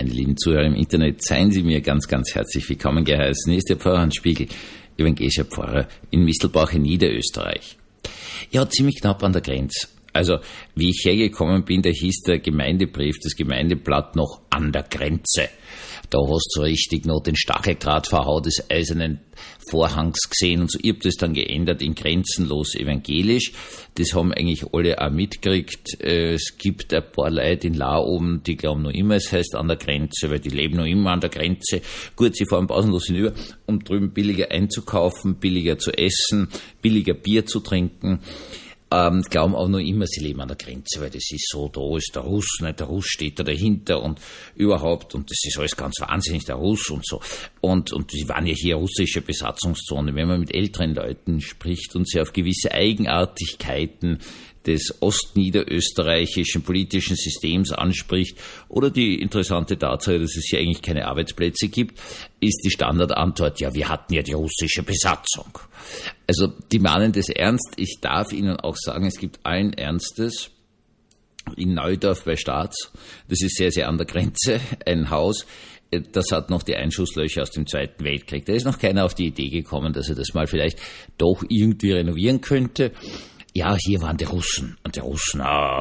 meine lieben Zuhörer im Internet, seien Sie mir ganz, ganz herzlich willkommen geheißen. Hier ist der Pfarrer Hans Spiegel, evangelischer Pfarrer in Mistelbach in Niederösterreich. Ja, ziemlich knapp an der Grenze. Also, wie ich hergekommen bin, da hieß der Gemeindebrief, das Gemeindeblatt noch an der Grenze. Da hast du richtig noch den Stacheldrahtverhau des eisernen Vorhangs gesehen und so. Ich hab das dann geändert in grenzenlos evangelisch. Das haben eigentlich alle auch mitgekriegt. Es gibt ein paar Leute in Lau oben, die glauben noch immer, es heißt an der Grenze, weil die leben noch immer an der Grenze. Gut, sie fahren pausenlos hinüber, um drüben billiger einzukaufen, billiger zu essen, billiger Bier zu trinken. Glauben auch noch immer, sie leben an der Grenze, weil das ist so, da ist der Russ, nicht? Der Russ steht da dahinter und überhaupt, und das ist alles ganz wahnsinnig, der Russ und so. Und die waren ja hier russische Besatzungszone. Wenn man mit älteren Leuten spricht und sie auf gewisse Eigenartigkeiten des ostniederösterreichischen politischen Systems anspricht oder die interessante Tatsache, dass es hier eigentlich keine Arbeitsplätze gibt, ist die Standardantwort, ja, wir hatten ja die russische Besatzung. Also die meinen das ernst. Ich darf Ihnen auch sagen, es gibt allen Ernstes in Neudorf bei Staats, das ist sehr, sehr an der Grenze, ein Haus, das hat noch die Einschusslöcher aus dem Zweiten Weltkrieg. Da ist noch keiner auf die Idee gekommen, dass er das mal vielleicht doch irgendwie renovieren könnte. Ja, hier waren die Russen. Und die Russen,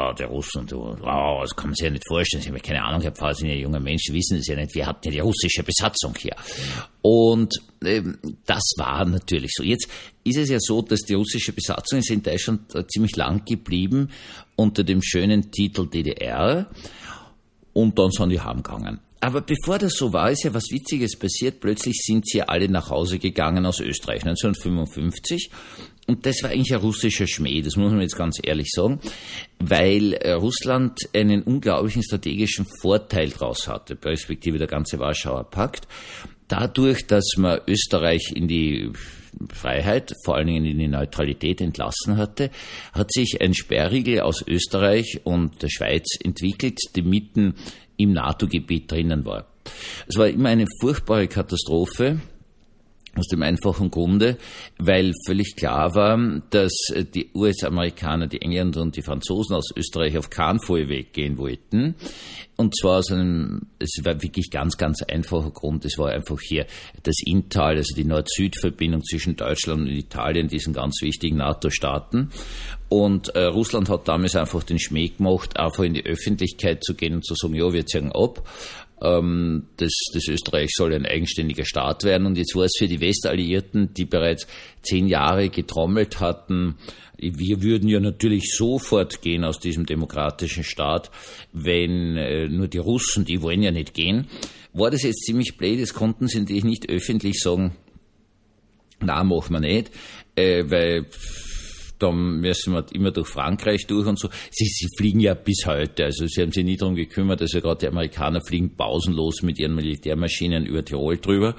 das kann man sich ja nicht vorstellen. Sie haben ja keine Ahnung, Herr Pfarrer, sind ja junge Menschen, wissen es ja nicht. Wir hatten ja die russische Besatzung hier. Und das war natürlich so. Jetzt ist es ja so, dass die russische Besatzung ist in Deutschland ziemlich lang geblieben unter dem schönen Titel DDR. Und dann sind die heimgegangen. Aber bevor das so war, ist ja was Witziges passiert. Plötzlich sind sie alle nach Hause gegangen aus Österreich, 1955. Und das war eigentlich ein russischer Schmäh, das muss man jetzt ganz ehrlich sagen, weil Russland einen unglaublichen strategischen Vorteil draus hatte, perspektive der ganze Warschauer Pakt. Dadurch, dass man Österreich in die Freiheit, vor allen Dingen in die Neutralität entlassen hatte, hat sich ein Sperrriegel aus Österreich und der Schweiz entwickelt, die mitten im NATO-Gebiet drinnen war. Es war immer eine furchtbare Katastrophe, aus dem einfachen Grunde, weil völlig klar war, dass die US-Amerikaner, die Engländer und die Franzosen aus Österreich auf keinen Fall weggehen wollten. Und zwar es war wirklich ganz, ganz einfacher Grund. Es war einfach hier das Inntal, also die Nord-Süd-Verbindung zwischen Deutschland und Italien, diesen ganz wichtigen NATO-Staaten. Und Russland hat damals einfach den Schmäh gemacht, einfach in die Öffentlichkeit zu gehen und zu sagen, ja, wir ziehen ab. Das Österreich soll ein eigenständiger Staat werden. Und jetzt war es für die Westalliierten, die bereits 10 Jahre getrommelt hatten, wir würden ja natürlich sofort gehen aus diesem demokratischen Staat, wenn nur die Russen, die wollen ja nicht gehen. War das jetzt ziemlich blöd, das konnten sie natürlich nicht öffentlich sagen, na, machen wir nicht, weil dann müssen wir immer durch Frankreich durch und so. Sie fliegen ja bis heute, also sie haben sich nie darum gekümmert, also gerade die Amerikaner fliegen pausenlos mit ihren Militärmaschinen über Tirol drüber.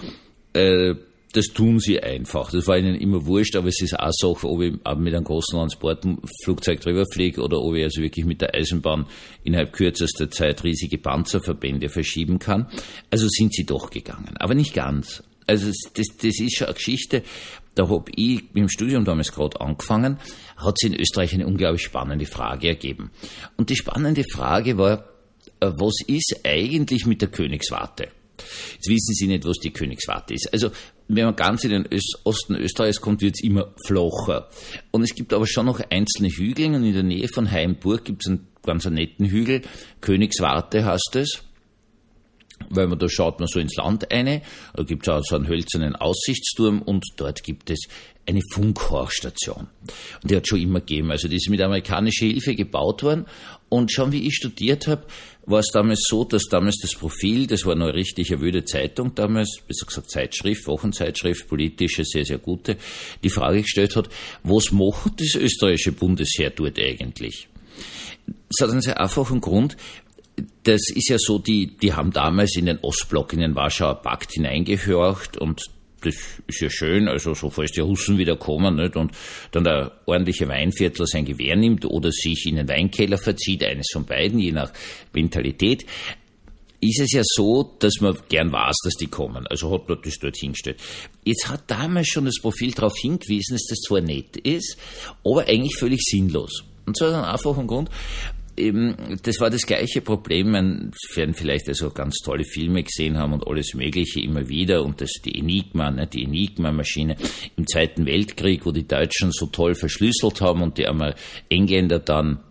Das tun sie einfach. Das war ihnen immer wurscht, aber es ist auch Sache, ob ich mit einem großen Transportflugzeug drüber fliege oder ob ich also wirklich mit der Eisenbahn innerhalb kürzester Zeit riesige Panzerverbände verschieben kann. Also sind sie doch gegangen, aber nicht ganz. Also das ist schon eine Geschichte, da habe ich im Studium damals gerade angefangen, hat sich in Österreich eine unglaublich spannende Frage ergeben. Und die spannende Frage war, was ist eigentlich mit der Königswarte? Jetzt wissen Sie nicht, was die Königswarte ist. Also wenn man ganz in den Osten Österreichs kommt, wird es immer flacher. Und es gibt aber schon noch einzelne Hügel und in der Nähe von Hainburg gibt es einen ganz netten Hügel, Königswarte heißt es. Weil da schaut man so ins Land eine, da gibt es auch so einen hölzernen Aussichtsturm und dort gibt es eine Funkhorchstation. Und die hat schon immer gegeben, also die ist mit amerikanischer Hilfe gebaut worden und schon wie ich studiert habe, war es damals so, dass damals das Profil, das war eine richtig eine wilde Zeitung damals, besser gesagt Zeitschrift, Wochenzeitschrift, politische, sehr, sehr gute, die Frage gestellt hat, was macht das österreichische Bundesheer dort eigentlich? Das hat einen sehr einfachen Grund. Das ist ja so, die haben damals in den Ostblock, in den Warschauer Pakt hineingehorcht und das ist ja schön, also so falls die Russen wieder kommen, nicht, und dann der ordentliche Weinviertler sein Gewehr nimmt oder sich in den Weinkeller verzieht, eines von beiden, je nach Mentalität, ist es ja so, dass man gern weiß, dass die kommen. Also hat man das dort hingestellt. Jetzt hat damals schon das Profil darauf hingewiesen, dass das zwar nett ist, aber eigentlich völlig sinnlos. Und zwar aus einem einfachen Grund. das war das gleiche Problem. Man werden vielleicht also ganz tolle Filme gesehen haben und alles Mögliche immer wieder und die die Enigma-Maschine im Zweiten Weltkrieg, wo die Deutschen so toll verschlüsselt haben und die Engländer dann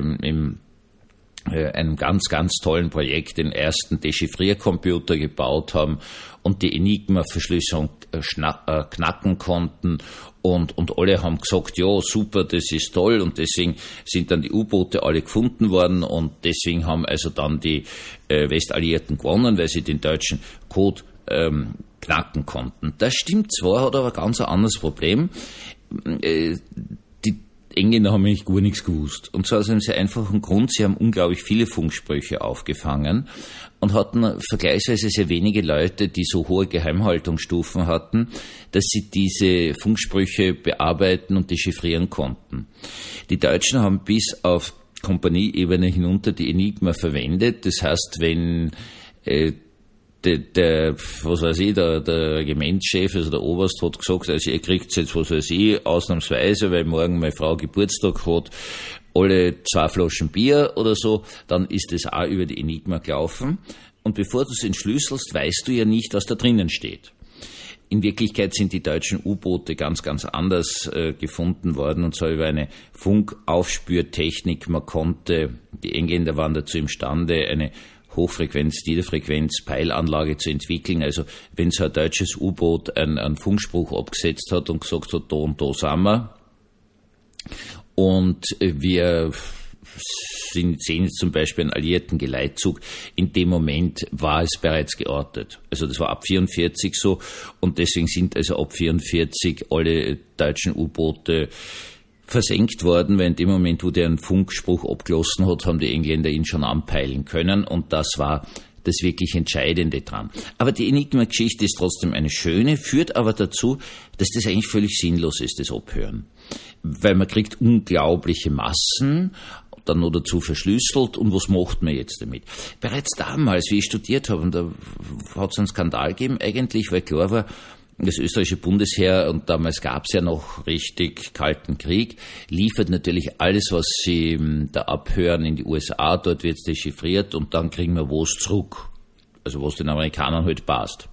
einem ganz, ganz tollen Projekt den ersten Dechiffriercomputer gebaut haben und die Enigma-Verschlüsselung knacken konnten und alle haben gesagt, ja, super, das ist toll und deswegen sind dann die U-Boote alle gefunden worden und deswegen haben also dann die Westalliierten gewonnen, weil sie den deutschen Code knacken konnten. Das stimmt zwar, hat aber ganz ein anderes Problem. Engländer haben eigentlich gar nichts gewusst. Und zwar aus einem sehr einfachen Grund, sie haben unglaublich viele Funksprüche aufgefangen und hatten vergleichsweise sehr wenige Leute, die so hohe Geheimhaltungsstufen hatten, dass sie diese Funksprüche bearbeiten und dechiffrieren konnten. Die Deutschen haben bis auf Kompanieebene hinunter die Enigma verwendet. Das heißt, wenn der Regimentschef, also der Oberst, hat gesagt, also ihr kriegt jetzt, ausnahmsweise, weil morgen meine Frau Geburtstag hat, alle 2 Flaschen Bier oder so, dann ist das auch über die Enigma gelaufen. Und bevor du es entschlüsselst, weißt du ja nicht, was da drinnen steht. In Wirklichkeit sind die deutschen U-Boote ganz, ganz anders gefunden worden, und zwar über eine Funkaufspürtechnik. Die Engländer waren dazu imstande, eine Hochfrequenz-Niederfrequenz-Peilanlage zu entwickeln. Also wenn so ein deutsches U-Boot einen Funkspruch abgesetzt hat und gesagt hat, da und da sind wir, und wir sehen jetzt zum Beispiel einen alliierten Geleitzug, in dem Moment war es bereits geortet. Also das war ab 1944 so, und deswegen sind also ab 1944 alle deutschen U-Boote versenkt worden, weil in dem Moment, wo der einen Funkspruch abgelassen hat, haben die Engländer ihn schon anpeilen können, und das war das wirklich Entscheidende dran. Aber die Enigma-Geschichte ist trotzdem eine schöne, führt aber dazu, dass das eigentlich völlig sinnlos ist, das Abhören. Weil man kriegt unglaubliche Massen, dann noch dazu verschlüsselt, und was macht man jetzt damit? Bereits damals, wie ich studiert habe, und da hat es einen Skandal gegeben eigentlich, weil klar war, das österreichische Bundesheer, und damals gab es ja noch richtig Kalten Krieg, liefert natürlich alles, was sie da abhören, in die USA, dort wird es dechiffriert und dann kriegen wir was zurück. Also was den Amerikanern halt passt.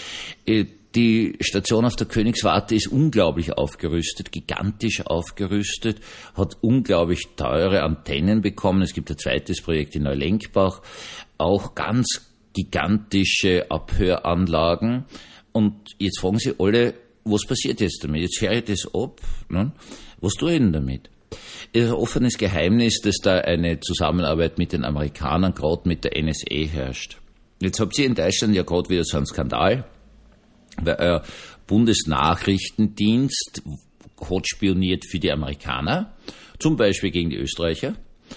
Die Station auf der Königswarte ist unglaublich aufgerüstet, gigantisch aufgerüstet, hat unglaublich teure Antennen bekommen. Es gibt ein zweites Projekt in Neulenkbach, auch ganz gigantische Abhöranlagen. Und jetzt fragen Sie alle, was passiert jetzt damit? Jetzt höre ich das ab. Ne? Was tue ich denn damit? Es ist ein offenes Geheimnis, dass da eine Zusammenarbeit mit den Amerikanern, gerade mit der NSA, herrscht. Jetzt habt ihr in Deutschland ja gerade wieder so einen Skandal, weil euer Bundesnachrichtendienst hat spioniert für die Amerikaner, zum Beispiel gegen die Österreicher.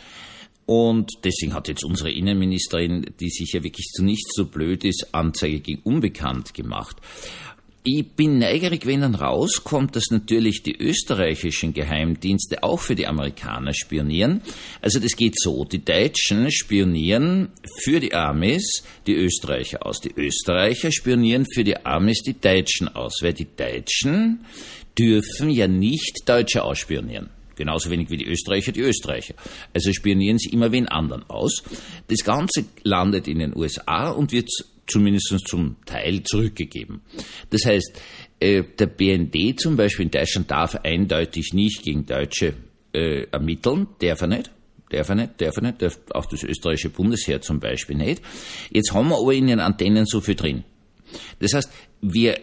Und deswegen hat jetzt unsere Innenministerin, die sich ja wirklich zu nichts so blöd ist, Anzeige gegen Unbekannt gemacht. Ich bin neugierig, wenn dann rauskommt, dass natürlich die österreichischen Geheimdienste auch für die Amerikaner spionieren. Also das geht so, die Deutschen spionieren für die Amis die Österreicher aus. Die Österreicher spionieren für die Amis die Deutschen aus, weil die Deutschen dürfen ja nicht Deutsche ausspionieren. Genauso wenig wie die Österreicher. Also spionieren sie immer wen anderen aus. Das Ganze landet in den USA und wird zumindest zum Teil zurückgegeben. Das heißt, der BND zum Beispiel in Deutschland darf eindeutig nicht gegen Deutsche ermitteln, darf er nicht, darf auch das österreichische Bundesheer zum Beispiel nicht. Jetzt haben wir aber in den Antennen so viel drin. Das heißt, wir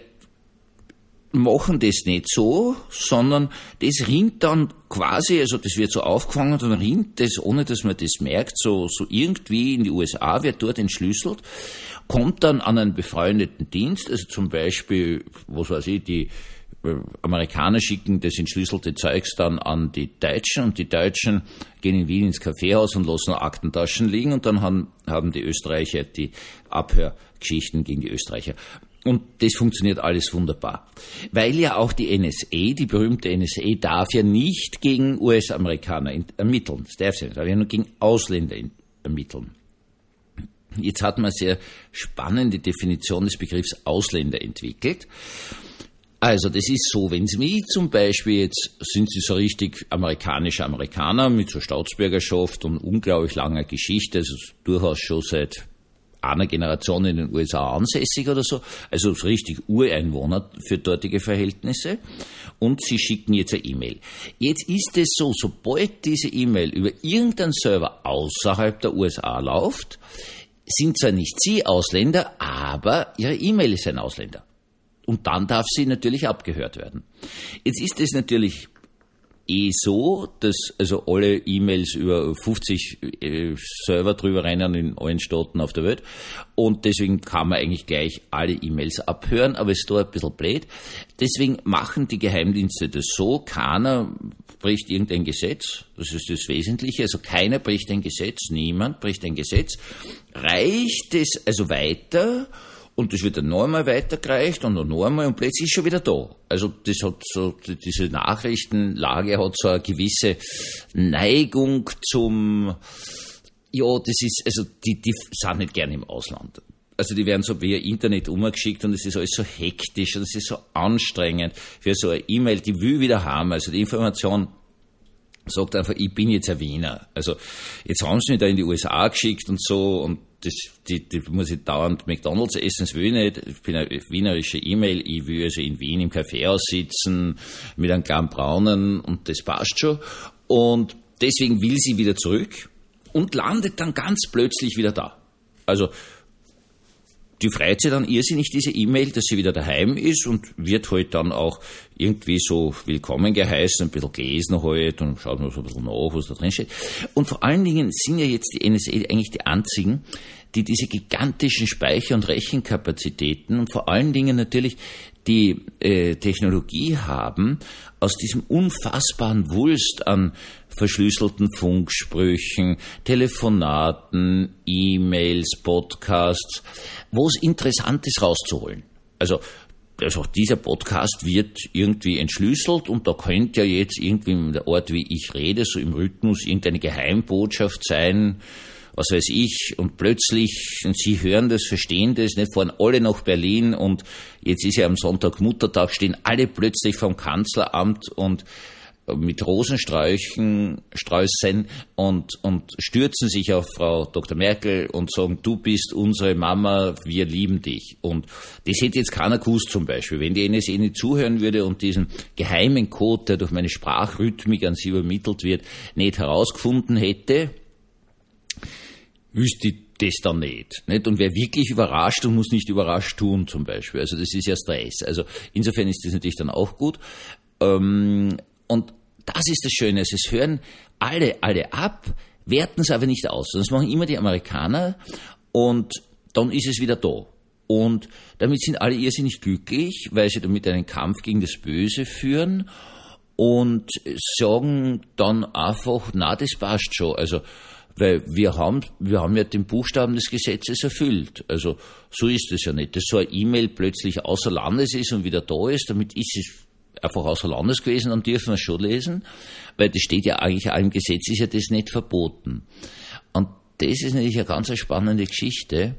machen das nicht so, sondern das rinnt dann quasi, also das wird so aufgefangen, dann rinnt das, ohne dass man das merkt, so irgendwie in die USA, wird dort entschlüsselt, kommt dann an einen befreundeten Dienst, also zum Beispiel, die Amerikaner schicken das entschlüsselte Zeugs dann an die Deutschen, und die Deutschen gehen in Wien ins Kaffeehaus und lassen Aktentaschen liegen, und dann haben die Österreicher die Abhörgeschichten gegen die Österreicher. Und das funktioniert alles wunderbar. Weil ja auch die NSA, die berühmte NSA, darf ja nicht gegen US-Amerikaner ermitteln. Das darf sie nicht, darf ja nur gegen Ausländer ermitteln. Jetzt hat man eine sehr spannende Definition des Begriffs Ausländer entwickelt. Also das ist so, wenn Sie mich zum Beispiel jetzt, sind Sie so richtig amerikanische Amerikaner mit so Staatsbürgerschaft und unglaublich langer Geschichte, also durchaus schon seit einer Generation in den USA ansässig oder so, also so richtig Ureinwohner für dortige Verhältnisse, und Sie schicken jetzt eine E-Mail. Jetzt ist es so, sobald diese E-Mail über irgendeinen Server außerhalb der USA läuft, sind zwar nicht Sie Ausländer, aber Ihre E-Mail ist ein Ausländer. Und dann darf sie natürlich abgehört werden. Jetzt ist es natürlich so, dass also alle E-Mails über 50 Server drüber rennen in allen Staaten auf der Welt, und deswegen kann man eigentlich gleich alle E-Mails abhören, aber es ist da ein bisschen blöd. Deswegen machen die Geheimdienste das so, keiner bricht irgendein Gesetz, das ist das Wesentliche, also keiner bricht ein Gesetz, niemand bricht ein Gesetz, reicht es also weiter, und das wird dann noch einmal weitergereicht und noch einmal, und plötzlich ist schon wieder da. Also das hat so, diese Nachrichtenlage hat so eine gewisse Neigung zum, ja, das ist, also die sind nicht gerne im Ausland. Also die werden so via Internet umgeschickt, und es ist alles so hektisch und es ist so anstrengend für so eine E-Mail, die will wieder haben. Also die Information sagt einfach, ich bin jetzt ein Wiener. Also jetzt haben sie mich da in die USA geschickt und so, und die muss ich dauernd McDonalds essen, das will ich nicht. Ich bin eine wienerische E-Mail, ich will also in Wien im Kaffeehaus sitzen mit einem kleinen Braunen, und das passt schon. Und deswegen will sie wieder zurück und landet dann ganz plötzlich wieder da. Also die freut sich dann irrsinnig, diese E-Mail, dass sie wieder daheim ist, und wird halt dann auch irgendwie so willkommen geheißen, ein bisschen gelesen halt, und schaut mal so ein bisschen nach, was da drin steht. Und vor allen Dingen sind ja jetzt die NSA eigentlich die einzigen, die diese gigantischen Speicher- und Rechenkapazitäten und vor allen Dingen natürlich die Technologie haben, aus diesem unfassbaren Wulst an verschlüsselten Funksprüchen, Telefonaten, E-Mails, Podcasts, wo es Interessantes rauszuholen. Also auch dieser Podcast wird irgendwie entschlüsselt, und da könnte ja jetzt irgendwie in der Art, wie ich rede, so im Rhythmus irgendeine Geheimbotschaft sein, was weiß ich, und plötzlich, und Sie hören das, verstehen das, nicht, fahren alle nach Berlin, und jetzt ist ja am Sonntag Muttertag, stehen alle plötzlich vom Kanzleramt und mit Rosensträußen und stürzen sich auf Frau Dr. Merkel und sagen, du bist unsere Mama, wir lieben dich. Und das hätte jetzt keiner gewusst zum Beispiel. Wenn die NSA nicht zuhören würde und diesen geheimen Code, der durch meine Sprachrhythmik an sie übermittelt wird, nicht herausgefunden hätte, wüsste ich das dann nicht. Und wer wirklich überrascht und muss nicht überrascht tun zum Beispiel. Also das ist ja Stress. Also insofern ist das natürlich dann auch gut. Und das ist das Schöne. Also es hören alle ab, werten es aber nicht aus. Das machen immer die Amerikaner, und dann ist es wieder da. Und damit sind alle irrsinnig glücklich, weil sie damit einen Kampf gegen das Böse führen und sagen dann einfach, na, das passt schon. Also weil wir haben ja den Buchstaben des Gesetzes erfüllt. Also so ist es ja nicht, dass so eine E-Mail plötzlich außer Landes ist und wieder da ist. Damit ist es einfach außer Landes gewesen, dann dürfen wir es schon lesen, weil das steht ja eigentlich auch im Gesetz, ist ja das nicht verboten. Und das ist natürlich eine ganz spannende Geschichte,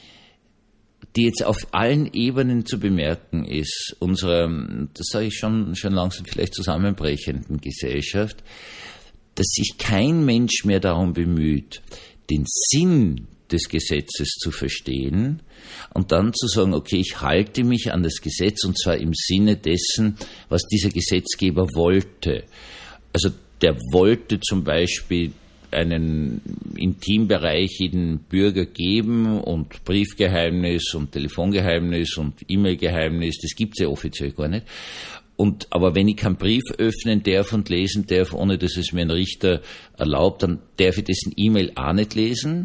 die jetzt auf allen Ebenen zu bemerken ist, unserer, das sage ich schon langsam vielleicht zusammenbrechenden Gesellschaft, dass sich kein Mensch mehr darum bemüht, den Sinn des Gesetzes zu verstehen und dann zu sagen, okay, ich halte mich an das Gesetz, und zwar im Sinne dessen, was dieser Gesetzgeber wollte. Also der wollte zum Beispiel einen Intimbereich jedem Bürger geben, und Briefgeheimnis und Telefongeheimnis und E-Mail-Geheimnis, das gibt's ja offiziell gar nicht. Aber wenn ich keinen Brief öffnen darf und lesen darf, ohne dass es mir ein Richter erlaubt, dann darf ich dessen E-Mail auch nicht lesen.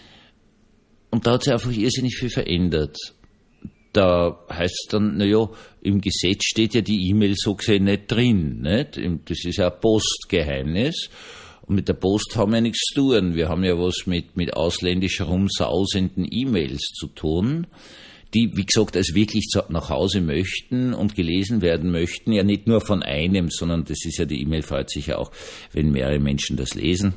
Und da hat sich einfach irrsinnig viel verändert. Da heißt es dann, naja, im Gesetz steht ja die E-Mail so gesehen nicht drin. Nicht? Das ist ja ein Postgeheimnis. Und mit der Post haben wir nichts zu tun. Wir haben ja was mit ausländisch herumsausenden E-Mails zu tun, die, wie gesagt, also wirklich nach Hause möchten und gelesen werden möchten. Ja, nicht nur von einem, sondern das ist ja, die E-Mail freut sich ja auch, wenn mehrere Menschen das lesen.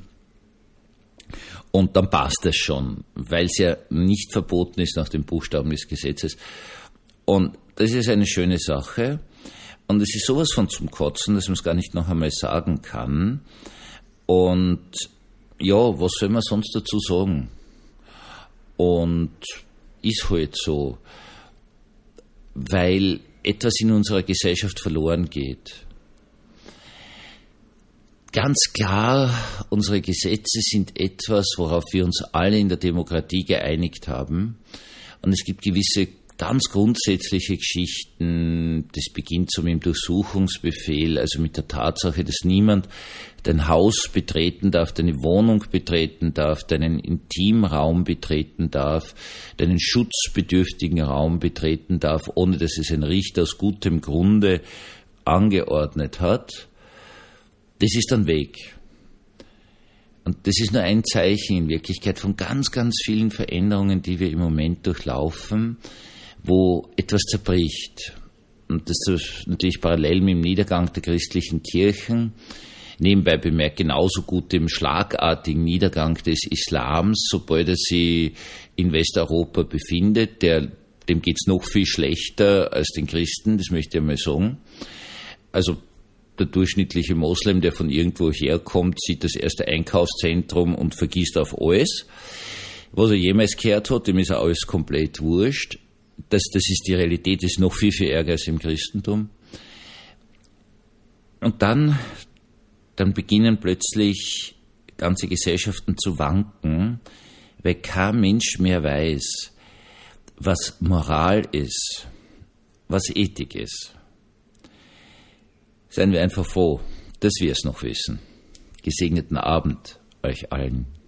Und dann passt das schon, weil es ja nicht verboten ist nach dem Buchstaben des Gesetzes. Und das ist eine schöne Sache. Und es ist sowas von zum Kotzen, dass man es gar nicht noch einmal sagen kann. Und ja, was soll man sonst dazu sagen? Und ist halt so, weil etwas in unserer Gesellschaft verloren geht. Ganz klar, unsere Gesetze sind etwas, worauf wir uns alle in der Demokratie geeinigt haben. Und es gibt gewisse ganz grundsätzliche Geschichten. Das beginnt so mit dem Durchsuchungsbefehl, also mit der Tatsache, dass niemand dein Haus betreten darf, deine Wohnung betreten darf, deinen Intimraum betreten darf, deinen schutzbedürftigen Raum betreten darf, ohne dass es ein Richter aus gutem Grunde angeordnet hat. Das ist ein Weg. Und das ist nur ein Zeichen in Wirklichkeit von ganz, ganz vielen Veränderungen, die wir im Moment durchlaufen, wo etwas zerbricht. Und das ist natürlich parallel mit dem Niedergang der christlichen Kirchen. Nebenbei bemerkt genauso gut dem schlagartigen Niedergang des Islams, sobald er sich in Westeuropa befindet. Dem geht's noch viel schlechter als den Christen, das möchte ich mal sagen. Also der durchschnittliche Moslem, der von irgendwo herkommt, sieht das erste Einkaufszentrum und vergisst auf alles. Was er jemals gehört hat, dem ist auch alles komplett wurscht. Das ist die Realität, das ist noch viel, viel ärger als im Christentum. Und dann beginnen plötzlich ganze Gesellschaften zu wanken, weil kein Mensch mehr weiß, was Moral ist, was Ethik ist. Seien wir einfach froh, dass wir es noch wissen. Gesegneten Abend euch allen.